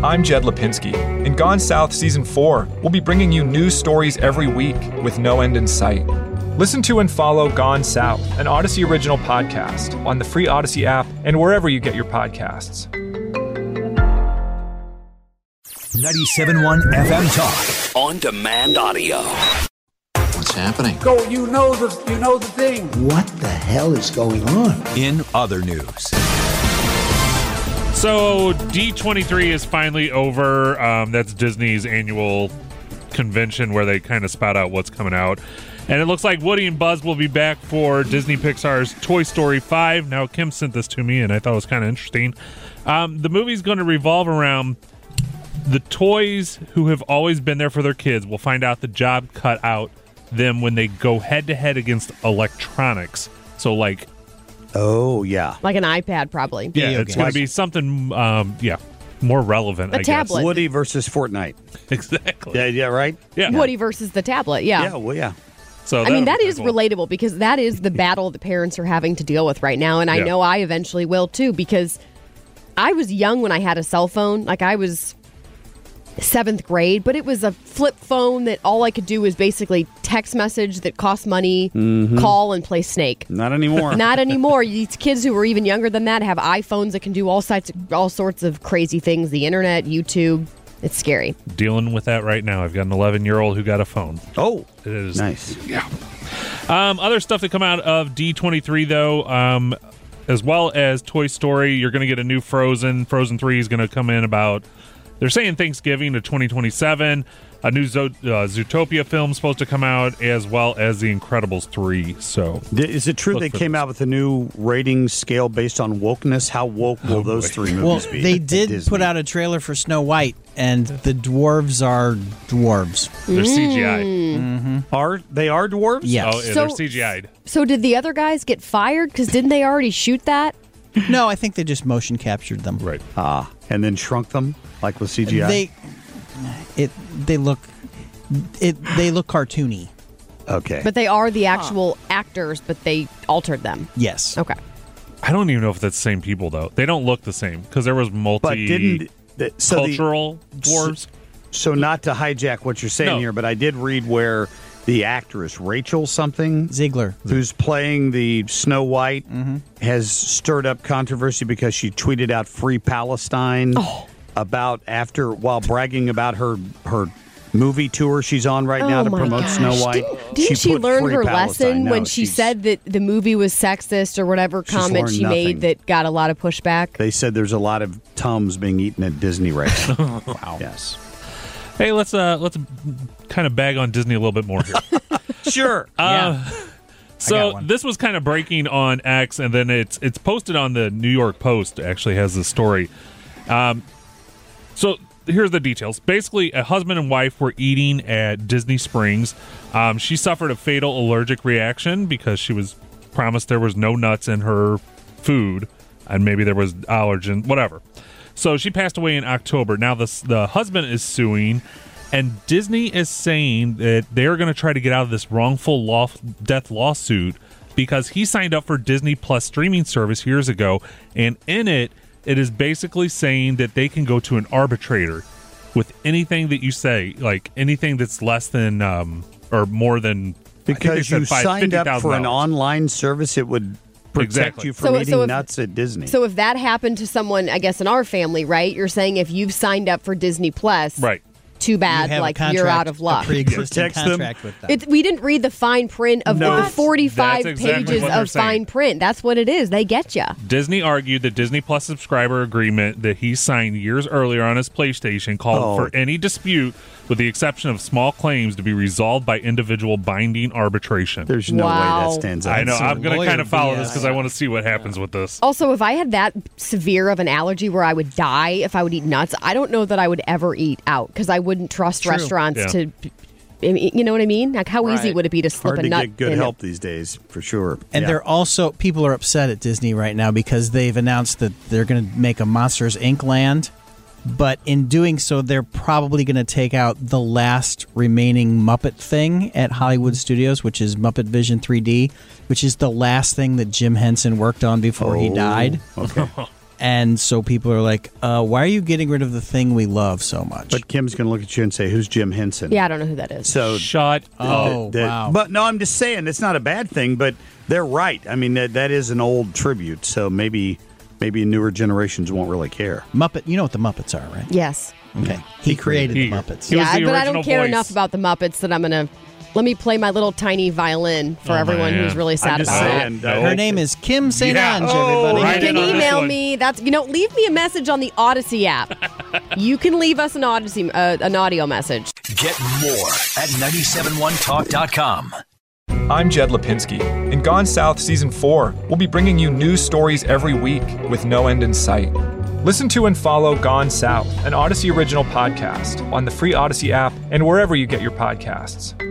I'm Jed Lipinski. In Gone South Season 4, we'll be bringing you news stories every week with no end in sight. Listen to and follow Gone South, an Odyssey original podcast, on the free Odyssey app and wherever you get your podcasts. 97.1 FM Talk. On demand audio. What's happening? Go, you know the thing. What the hell is going on? In other news. So D23 is finally over. That's Disney's annual convention where they kind of spout out what's coming out. And it looks like Woody and Buzz will be back for Disney Pixar's Toy Story 5. Now, Kim sent this to me, and I thought it was kind of interesting. The movie's going to revolve around the toys who have always been there for their kids will find out the job cut out them when they go head-to-head against electronics. So, like... Oh, yeah. Like an iPad, probably. Yeah, it's going to be something, more relevant, A I tablet. guess. Woody versus Fortnite. Exactly. Yeah, right? Yeah. Woody versus the tablet, yeah. Yeah, well, yeah. So I mean, that would be is cool. relatable because that is the battle the parents are having to deal with right now. And I know I eventually will, too, because I was young when I had a cell phone. Like, I was 7th grade, but it was a flip phone that all I could do was basically text message that cost money, call, and play Snake. Not anymore. Not anymore. These kids who are even younger than that have iPhones that can do all sorts of crazy things. The internet, YouTube. It's scary. Dealing with that right now. I've got an 11-year-old who got a phone. Oh, it is nice. Yeah. Other stuff to come out of D23, though, as well as Toy Story, you're going to get a new Frozen. Frozen 3 is going to come in about... They're saying Thanksgiving to 2027. A new Zootopia film supposed to come out, as well as The Incredibles 3. So, is it true they came out with a new rating scale based on wokeness? How woke will those three movies be? They did put out a trailer for Snow White, and the dwarves are dwarves. They're CGI. Are they dwarves? Yes. Oh, yeah, they're CGI'd. So did the other guys get fired? Because didn't they already shoot that? No, I think they just motion captured them. Right. And then shrunk them like with CGI. They look cartoony. Okay. But they are the actual actors, but they altered them. Yes. Okay. I don't even know if that's the same people, though. They don't look the same because there was cultural dwarves. So not to hijack what you're saying here, but I did read where the actress Rachel something Ziegler, who's playing the Snow White, has stirred up controversy because she tweeted out "Free Palestine" while bragging about her movie tour she's on right now to promote Snow White. Didn't she put learn Free her Palestine. lesson No, when she said that the movie was sexist or whatever comment she made that got a lot of pushback? They said there's a lot of Tums being eaten at Disney right now. Wow. Yes. Hey, let's kind of bag on Disney a little bit more here. Sure. So this was kind of breaking on X, and then it's posted on the New York Post. Actually, has the story. So here's the details. Basically, a husband and wife were eating at Disney Springs. She suffered a fatal allergic reaction because she was promised there was no nuts in her food, and maybe there was allergen, whatever. So she passed away in October. Now the husband is suing, and Disney is saying that they're going to try to get out of this wrongful death lawsuit because he signed up for Disney Plus streaming service years ago, and in it is basically saying that they can go to an arbitrator with anything that you say, like anything that's less than or more than. Because you signed up for an online service, it would protect you from eating nuts at Disney. So if that happened to someone, I guess in our family, right? You're saying if you've signed up for Disney Plus, right? Too bad, like you're out of luck. Protects them. With that. We didn't read the fine print of the 45 pages of fine print. That's what it is. They get you. Disney argued the Disney Plus subscriber agreement that he signed years earlier on his PlayStation called for any dispute, with the exception of small claims, to be resolved by individual binding arbitration. There's no way that stands up. I know. I'm going to kind of follow this because I want to see what happens with this. Also, if I had that severe of an allergy where I would die if I would eat nuts, I don't know that I would ever eat out because I wouldn't trust restaurants to. You know what I mean? Like, how easy would it be to slip Hard a nut? to get good help these days, for sure. And they're also, people are upset at Disney right now because they've announced that they're going to make a Monsters, Inc. land. But in doing so, they're probably going to take out the last remaining Muppet thing at Hollywood Studios, which is Muppet Vision 3D, which is the last thing that Jim Henson worked on before he died. Okay. And so people are like, why are you getting rid of the thing we love so much? But Kim's going to look at you and say, who's Jim Henson? Yeah, I don't know who that is. So Shut Oh, up. wow. But no, I'm just saying it's not a bad thing, but they're right. I mean, that is an old tribute, so maybe newer generations won't really care. Muppet, you know what the Muppets are, right? Yes. Okay. He created He- the Muppets. he was Yeah, the but I original don't care voice. enough about the Muppets that I'm going to. Let me play my little tiny violin for everyone man. who's really sad I'm just about saying. that. Her name is Kim St. Yeah. Ange, Oh, everybody. right You in can on this email one. me. Leave me a message on the Odyssey app. You can leave us an audio message. Get more at 971talk.com. I'm Jed Lipinski. In Gone South Season 4, we'll be bringing you news stories every week with no end in sight. Listen to and follow Gone South, an Odyssey original podcast, on the free Odyssey app and wherever you get your podcasts.